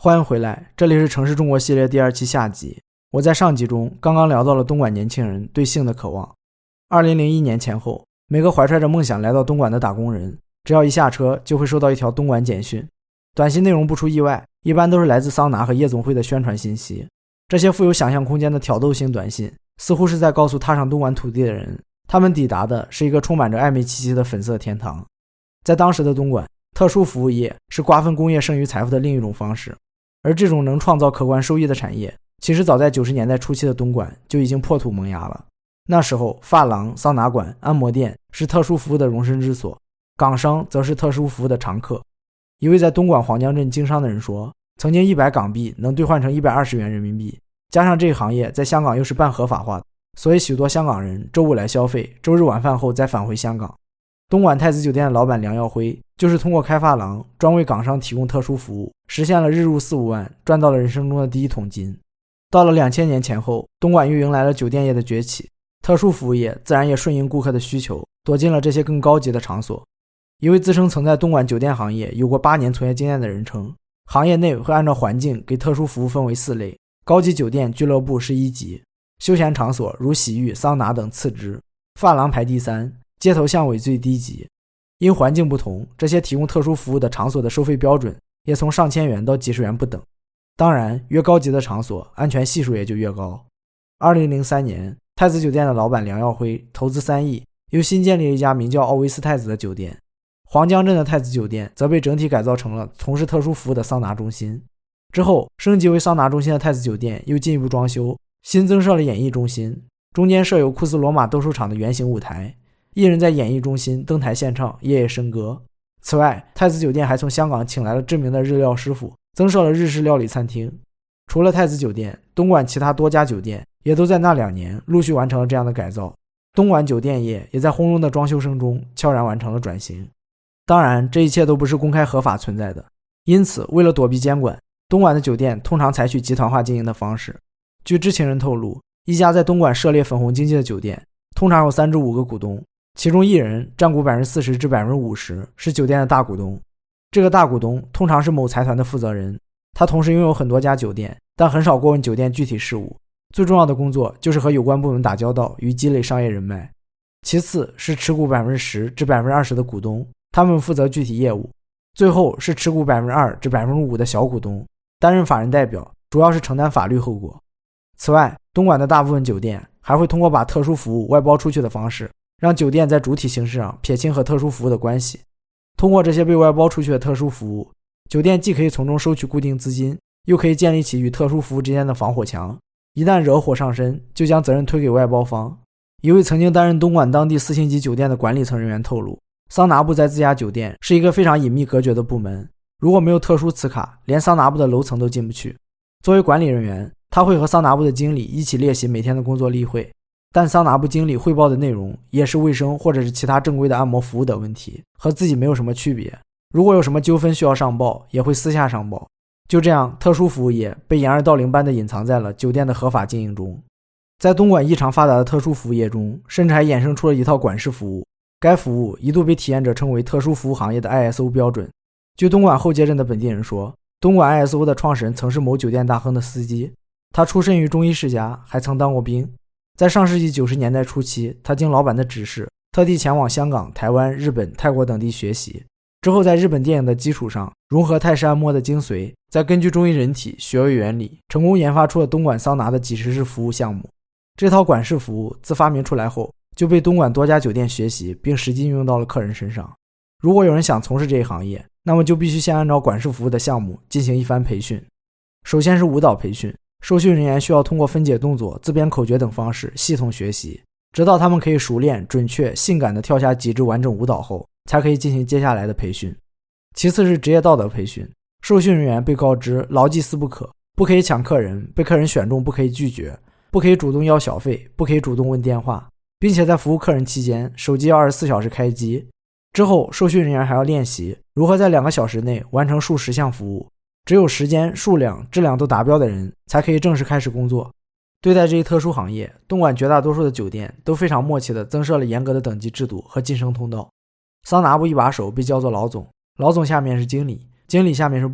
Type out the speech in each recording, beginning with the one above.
欢迎回来，这里是城市中国系列第2期下集。我在上集中刚刚聊到了东莞年轻人对性的渴望。2001年前后，每个怀揣着梦想来到东莞的打工人，只要一下车就会收到一条东莞简讯。短信内容不出意外，一般都是来自桑拿和夜总会的宣传信息。这些富有想象空间的挑逗性短信，似乎是在告诉踏上东莞土地的人，他们抵达的是一个充满着暧昧气息的粉色天堂。在当时的东莞，特殊服务业是瓜分工业剩余财富的另一种方式。而这种能创造可观收益的产业，其实早在90年代初期的东莞就已经破土萌芽了。那时候，发廊、桑拿馆、按摩店是特殊服务的容身之所，港商则是特殊服务的常客。一位在东莞黄江镇经商的人说，曾经100港币能兑换成120元人民币，加上这个行业在香港又是半合法化的，所以许多香港人周五来消费，周日晚饭后再返回香港。东莞太子酒店的老板梁耀辉就是通过开发廊专为港商提供特殊服务，实现了日入4-5万，赚到了人生中的第一桶金。到了2000年前后，东莞又迎来了酒店业的崛起，特殊服务业自然也顺应顾客的需求，躲进了这些更高级的场所。一位自称曾在东莞酒店行业有过8年从业经验的人称，行业内会按照环境给特殊服务分为4类，高级酒店俱乐部是1级，休闲场所如洗浴、桑拿等次之，发廊排第3，街头巷尾最低级。因环境不同，这些提供特殊服务的场所的收费标准也从上千元到几十元不等。当然，越高级的场所，安全系数也就越高。2003年，太子酒店的老板梁耀辉投资3亿，又新建立了一家名叫奥维斯太子的酒店。黄江镇的太子酒店则被整体改造成了从事特殊服务的桑拿中心。之后，升级为桑拿中心的太子酒店又进一步装修，新增设了演艺中心，中间设有库斯罗马斗兽场的圆形舞台。艺人在演艺中心登台献唱，夜夜笙歌。此外，太子酒店还从香港请来了知名的日料师傅，增设了日式料理餐厅。除了太子酒店，东莞其他多家酒店也都在那2年陆续完成了这样的改造。东莞酒店业也在轰隆的装修声中悄然完成了转型。当然，这一切都不是公开合法存在的，因此为了躲避监管，东莞的酒店通常采取集团化经营的方式。据知情人透露，一家在东莞涉猎粉红经济的酒店通常有3至5个股东，其中一人占股40%至50%，是酒店的大股东。这个大股东通常是某财团的负责人，他同时拥有很多家酒店，但很少过问酒店具体事务。最重要的工作就是和有关部门打交道与积累商业人脉。其次是持股10%至20%的股东，他们负责具体业务。最后是持股2%至5%的小股东，担任法人代表，主要是承担法律后果。此外，东莞的大部分酒店还会通过把特殊服务外包出去的方式，让酒店在主体形式上撇清和特殊服务的关系。通过这些被外包出去的特殊服务，酒店既可以从中收取固定资金，又可以建立起与特殊服务之间的防火墙。一旦惹火上身，就将责任推给外包方。一位曾经担任东莞当地4星级酒店的管理层人员透露，桑拿部在自家酒店是一个非常隐秘隔绝的部门，如果没有特殊磁卡，连桑拿部的楼层都进不去。作为管理人员，他会和桑拿部的经理一起列席每天的工作例会，但桑拿部经理汇报的内容也是卫生或者是其他正规的按摩服务的问题，和自己没有什么区别。如果有什么纠纷需要上报，也会私下上报。就这样，特殊服务业被掩耳盗铃般地隐藏在了酒店的合法经营中。在东莞异常发达的特殊服务业中，甚至还衍生出了一套管式服务，该服务一度被体验者称为特殊服务行业的 ISO 标准。据东莞后街镇的本地人说，东莞 ISO 的创始人曾是某酒店大亨的司机，他出身于中医世家，还曾当过兵。在上世纪90年代初期，他经老板的指示，特地前往香港、台湾、日本、泰国等地学习，之后在日本电影的基础上融合泰式按摩的精髓，再根据中医人体穴位原理，成功研发出了东莞桑拿的几十式服务项目。这套管式服务自发明出来后，就被东莞多家酒店学习，并实际运用到了客人身上。如果有人想从事这一行业，那么就必须先按照管式服务的项目进行一番培训。首先是舞蹈培训，受训人员需要通过分解动作、自编口诀等方式系统学习，直到他们可以熟练、准确、性感地跳下几支完整舞蹈后，才可以进行接下来的培训。其次是职业道德培训，受训人员被告知牢记4不可，不可以抢客人，被客人选中不可以拒绝，不可以主动要小费，不可以主动问电话，并且在服务客人期间，手机要24小时开机。之后，受训人员还要练习如何在2个小时内完成数十项服务，只有时间、数量、质量都达标的人才可以正式开始工作。对待这一特殊行业，东莞绝大多数的酒店都非常默契地增设了严格的等级制度和晋升通道。桑拿部一把手被叫做老总，老总下面是经理，经理下面是部长，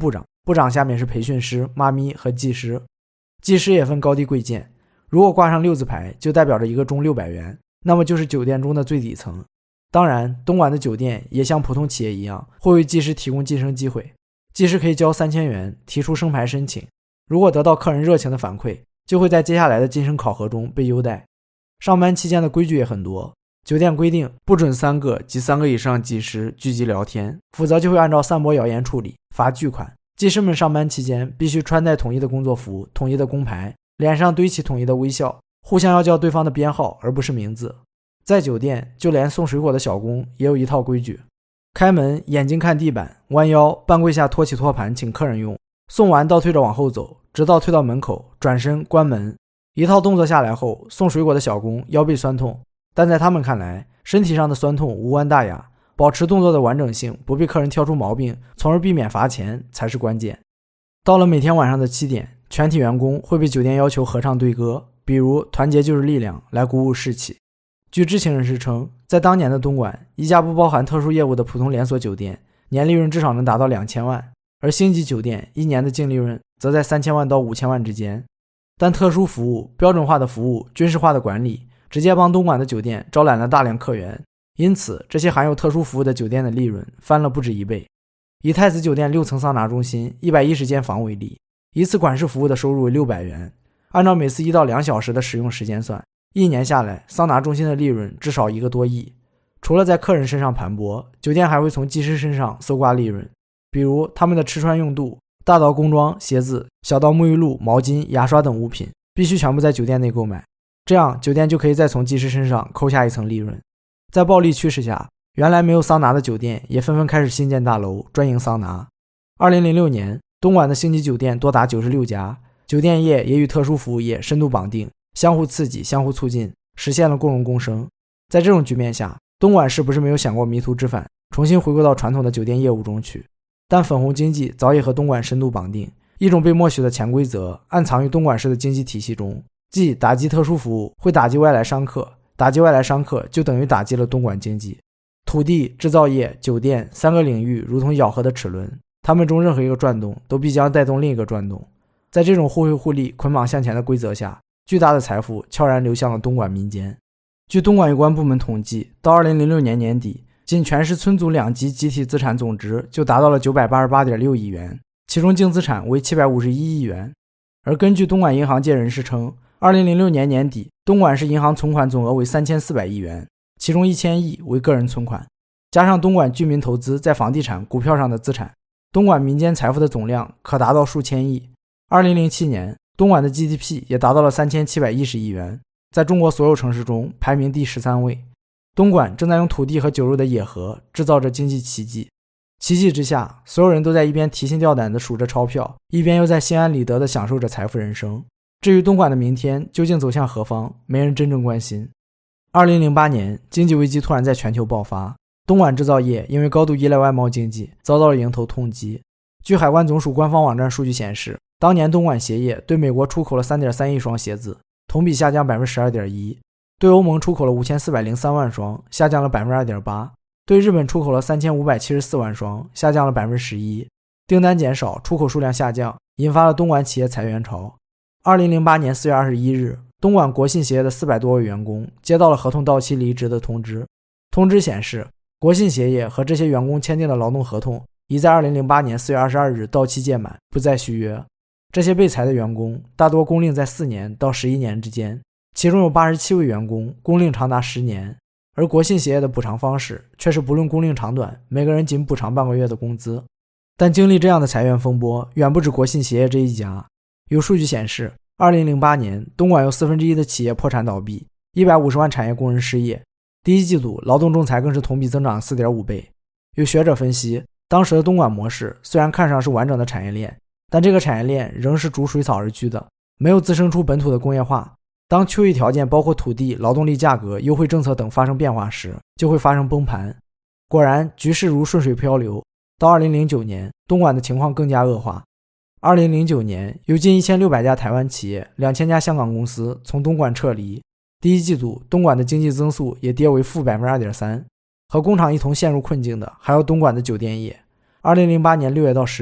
部长下面是培训师、妈咪和技师。技师也分高低贵贱，如果挂上6字牌，就代表着一个钟600元，那么就是酒店中的最底层。当然，东莞的酒店也像普通企业一样，会为技师提供晋升机会。技师可以交3000元，提出升牌申请，如果得到客人热情的反馈，就会在接下来的晋升考核中被优待。上班期间的规矩也很多，酒店规定不准3个及3个以上技师聚集聊天，否则就会按照散播谣言处理，罚巨款。技师们上班期间必须穿戴统一的工作服、统一的工牌，脸上堆起统一的微笑，互相要叫对方的编号而不是名字。在酒店，就连送水果的小工也有一套规矩：开门眼睛看地板，弯腰半跪下托起托盘请客人用，送完倒退着往后走，直到退到门口，转身关门。一套动作下来后，送水果的小工腰背酸痛，但在他们看来，身体上的酸痛无关大雅，保持动作的完整性，不被客人挑出毛病，从而避免罚钱才是关键。到了每天晚上的7点，全体员工会被酒店要求合唱对歌，比如团结就是力量，来鼓舞士气。据知情人士称，在当年的东莞，一家不包含特殊业务的普通连锁酒店年利润至少能达到2000万，而星级酒店一年的净利润则在3000万到5000万之间。但特殊服务、标准化的服务、军事化的管理，直接帮东莞的酒店招揽了大量客源，因此这些含有特殊服务的酒店的利润翻了不止1倍。以太子酒店6层桑拿中心110间房为例，一次管事服务的收入为600元，按照每次1到2小时的使用时间算，一年下来，桑拿中心的利润至少1个多亿。除了在客人身上盘剥，酒店还会从技师身上搜刮利润，比如他们的吃穿用度，大到工装、鞋子，小到沐浴露、毛巾、牙刷等物品，必须全部在酒店内购买，这样酒店就可以再从技师身上抠下一层利润。在暴利趋势下，原来没有桑拿的酒店也纷纷开始新建大楼专营桑拿。2006年，东莞的星级酒店多达96家，酒店业也与特殊服务业深度绑定，相互刺激、相互促进，实现了共荣共生。在这种局面下，东莞是不是没有想过迷途知返，重新回归到传统的酒店业务中去？但粉红经济早已和东莞深度绑定，一种被默许的潜规则暗藏于东莞市的经济体系中，即打击特殊服务会打击外来商客，打击外来商客就等于打击了东莞经济。土地、制造业、酒店3个领域如同咬合的齿轮，它们中任何一个转动都必将带动另一个转动。在这种互惠互利、捆绑向前的规则下，巨大的财富悄然流向了东莞民间。据东莞有关部门统计，到2006年年底，仅全市村组2级集体资产总值就达到了 988.6 亿元，其中净资产为751亿元。而根据东莞银行界人士称，2006年年底，东莞市银行存款总额为3400亿元，其中1000亿为个人存款，加上东莞居民投资在房地产、股票上的资产，东莞民间财富的总量可达到数千亿。2007年，东莞的 GDP 也达到了3710亿元，在中国所有城市中排名第13位。东莞正在用土地和酒肉的野合制造着经济奇迹。奇迹之下，所有人都在一边提心吊胆地数着钞票，一边又在心安理得地享受着财富人生。至于东莞的明天究竟走向何方，没人真正关心。2008年，经济危机突然在全球爆发，东莞制造业因为高度依赖外贸经济，遭到了迎头痛击。据海关总署官方网站数据显示，当年东莞鞋业对美国出口了 3.3 亿双鞋子，同比下降 12.1%， 对欧盟出口了5403万双，下降了 2.8%， 对日本出口了3574万双，下降了 11%， 订单减少，出口数量下降，引发了东莞企业裁员潮。2008年4月21日，东莞国信鞋业的400多位员工接到了合同到期离职的通知。通知显示，国信鞋业和这些员工签订的劳动合同已在2008年4月22日到期届满，不再续约。这些被裁的员工大多工龄在4年到11年之间，其中有87位员工工龄长达10年，而国信鞋业的补偿方式却是不论工龄长短，每个人仅补偿半个月的工资。但经历这样的裁员风波，远不止国信鞋业这一家。有数据显示，2008年东莞有1/4的企业破产倒闭，150万产业工人失业，第一季度劳动仲裁更是同比增长 4.5 倍。有学者分析，当时的东莞模式虽然看上是完整的产业链，但这个产业链仍是逐水草而居的，没有滋生出本土的工业化。当就业条件包括土地、劳动力价格、优惠政策等发生变化时，就会发生崩盘。果然，局势如顺水漂流。到2009年，东莞的情况更加恶化。2009年，有近1600家台湾企业、2000家香港公司从东莞撤离。第一季度，东莞的经济增速也跌为负 2.3%。和工厂一同陷入困境的还有东莞的酒店业。2008年6月到10月，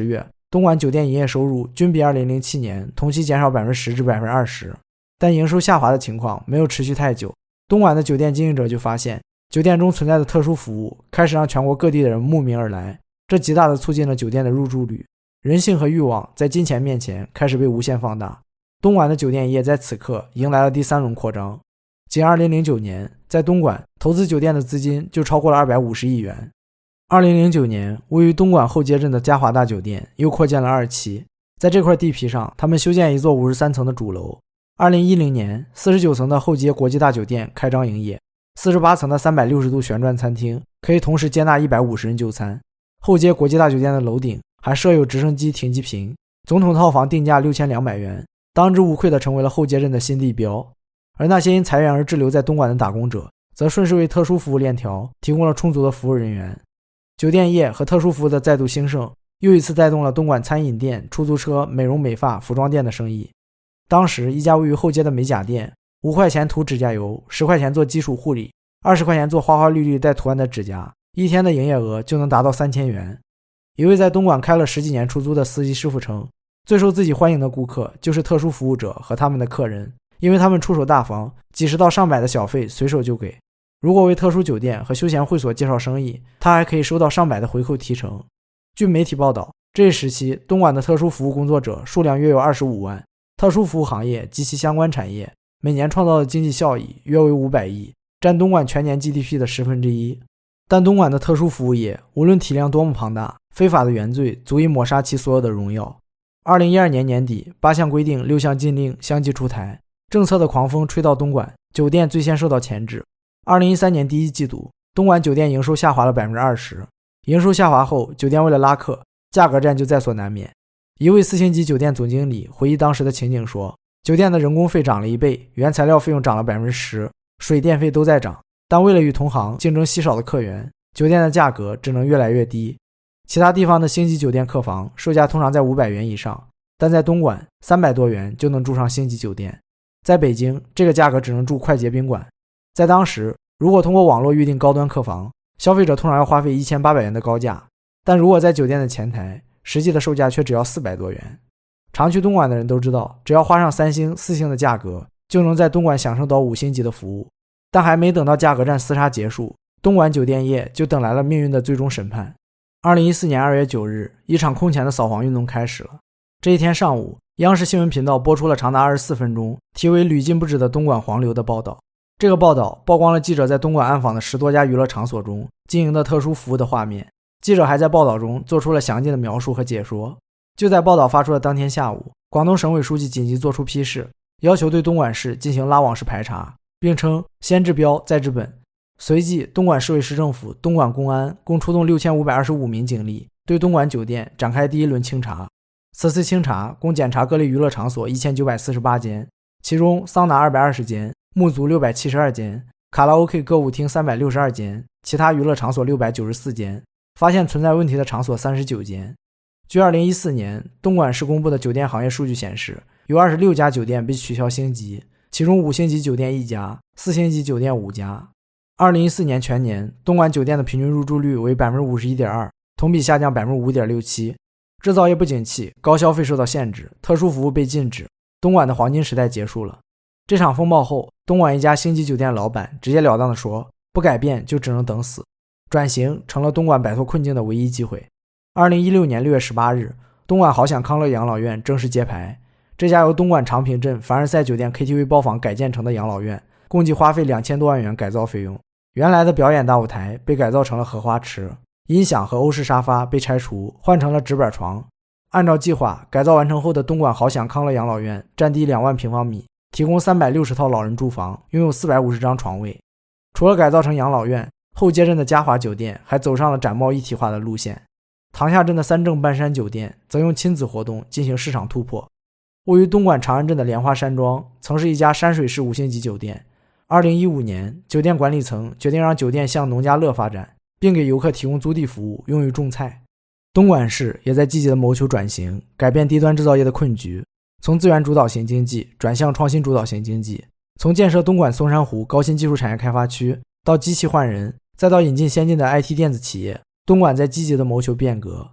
东莞酒店营业收入均比2007年同期减少10%至20%，但营收下滑的情况没有持续太久。东莞的酒店经营者就发现，酒店中存在的特殊服务开始让全国各地的人慕名而来，这极大地促进了酒店的入住率。人性和欲望在金钱面前开始被无限放大。东莞的酒店业在此刻迎来了第3轮扩张。仅2009年，在东莞投资酒店的资金就超过了250亿元。2009年，位于东莞后街镇的嘉华大酒店又扩建了2期，在这块地皮上，他们修建一座53层的主楼。2010年，49层的后街国际大酒店开张营业，48层的360度旋转餐厅可以同时接纳150人就餐。后街国际大酒店的楼顶还设有直升机停机坪，总统套房定价6200元，当之无愧地成为了后街镇的新地标。而那些因裁员而滞留在东莞的打工者，则顺势为特殊服务链条提供了充足的服务人员。酒店业和特殊服务的再度兴盛，又一次带动了东莞餐饮店、出租车、美容美发、服装店的生意。当时，一家位于后街的美甲店，5块钱涂指甲油，10块钱做基础护理，20块钱做花花绿绿带图案的指甲，一天的营业额就能达到3000元。一位在东莞开了10几年出租的司机师傅称，最受自己欢迎的顾客就是特殊服务者和他们的客人，因为他们出手大方，几十到上百的小费随手就给。如果为特殊酒店和休闲会所介绍生意，他还可以收到上百的回扣提成。据媒体报道，这一时期东莞的特殊服务工作者数量约有25万，特殊服务行业及其相关产业每年创造的经济效益约为500亿，占东莞全年 GDP 的1/10。但东莞的特殊服务业无论体量多么庞大，非法的原罪足以抹杀其所有的荣耀。2012年年底，8项规定6项禁令相继出台，政策的狂风吹到东莞，酒店最先受到钳制。2013年第一季度，东莞酒店营收下滑了20%。营收下滑后，酒店为了拉客，价格战就在所难免。一位4星级酒店总经理回忆当时的情景说，酒店的人工费涨了1倍，原材料费用涨了10%，水电费都在涨，但为了与同行竞争稀少的客源，酒店的价格只能越来越低。其他地方的星级酒店客房售价通常在500元以上，但在东莞300多元就能住上星级酒店。在北京，这个价格只能住快捷宾馆。在当时，如果通过网络预订高端客房，消费者通常要花费1800元的高价，但如果在酒店的前台，实际的售价却只要400多元。常去东莞的人都知道，只要花上3星、4星的价格，就能在东莞享受到5星级的服务。但还没等到价格战厮杀结束，东莞酒店业就等来了命运的最终审判。2014年2月9日，一场空前的扫黄运动开始了。这一天上午，央视新闻频道播出了长达24分钟，题为屡禁不止的东莞黄流的报道。这个报道曝光了记者在东莞暗访的10多家娱乐场所中经营的特殊服务的画面。记者还在报道中做出了详尽的描述和解说。就在报道发出的当天下午，广东省委书记紧急作出批示，要求对东莞市进行拉网式排查，并称先治标再治本。随即，东莞市委市政府、东莞公安共出动6525名警力，对东莞酒店展开第一轮清查。此次清查共检查各类娱乐场所1948间，其中桑拿220间，沐足672间，卡拉 OK 歌舞厅362间，其他娱乐场所694间，发现存在问题的场所39间。据2014年东莞市公布的酒店行业数据显示，有26家酒店被取消星级，其中5星级酒店1家，4星级酒店5家。2014年全年，东莞酒店的平均入住率为 51.2%， 同比下降 5.67%。制造业不景气，高消费受到限制，特殊服务被禁止，东莞的黄金时代结束了。这场风暴后，东莞一家星级酒店老板直截了当地说，不改变就只能等死。转型成了东莞摆脱困境的唯一机会。2016年6月18日，东莞好享康乐养老院正式揭牌。这家由东莞长坪镇凡尔赛酒店 KTV 包房改建成的养老院，共计花费2000多万元改造费用。原来的表演大舞台被改造成了荷花池，音响和欧式沙发被拆除，换成了直板床。按照计划，改造完成后的东莞好享康乐养老院占地2万平方米，提供360套老人住房，拥有450张床位。除了改造成养老院，后街镇的嘉华酒店还走上了展贸一体化的路线。塘下镇的三正半山酒店则用亲子活动进行市场突破。位于东莞长安镇的莲花山庄曾是一家山水式5星级酒店。2015年，酒店管理层决定让酒店向农家乐发展，并给游客提供租地服务，用于种菜。东莞市也在积极的谋求转型，改变低端制造业的困局，从资源主导型经济转向创新主导型经济，从建设东莞松山湖高新技术产业开发区到机器换人，再到引进先进的 IT 电子企业，东莞在积极的谋求变革。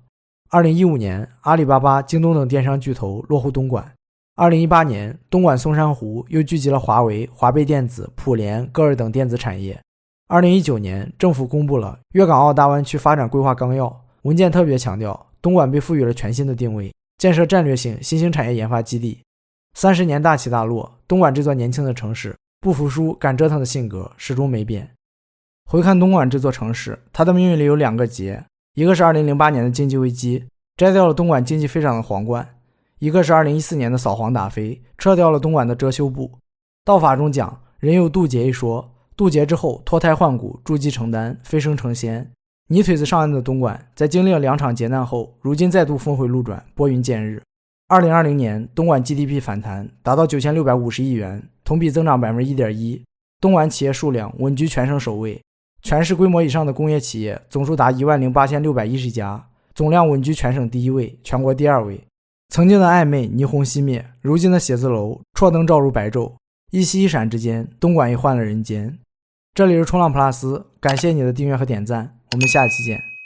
2015年，阿里巴巴、京东等电商巨头落户东莞。2018年，东莞松山湖又聚集了华为、华贝电子、普联、歌尔等电子产业。2019年，政府公布了粤港澳大湾区发展规划纲要，文件特别强调，东莞被赋予了全新的定位，建设战略性新兴产业研发基地。30年大起大落，东莞这座年轻的城市，不服输、敢折腾的性格始终没变。回看东莞这座城市，它的命运里有2个劫，一个是2008年的经济危机，摘掉了东莞经济飞涨的皇冠；一个是2014年的扫黄打非，撤掉了东莞的遮羞布。道法中讲，人有渡劫一说，渡劫之后脱胎换骨，筑基成丹，飞升成仙。泥腿子上岸的东莞，在经历了2场劫难后，如今再度峰回路转，拨云见日。2020年，东莞 GDP 反弹，达到9650亿元，同比增长 1.1%。东莞企业数量稳居全省首位，全市规模以上的工业企业总数达106,610家，总量稳居全省第1位，全国第2位。曾经的暧昧霓虹熄灭，如今的写字楼绰灯照入白昼，一夕一闪之间，东莞也换了人间。这里是冲浪 plus， 感谢你的订阅和点赞，我们下期见。